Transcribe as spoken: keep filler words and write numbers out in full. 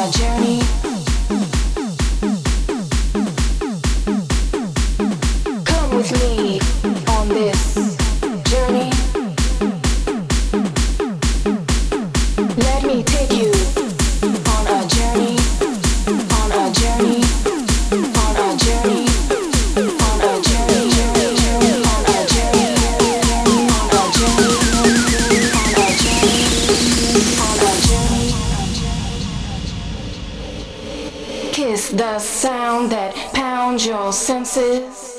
a journey. Come with me on this journey. Let me take you on a journey, on a journey, on a journey, on a journey, journey, journey, on a journey, on a journey, on a journey, on a journey. Kiss the sound that pounds your senses.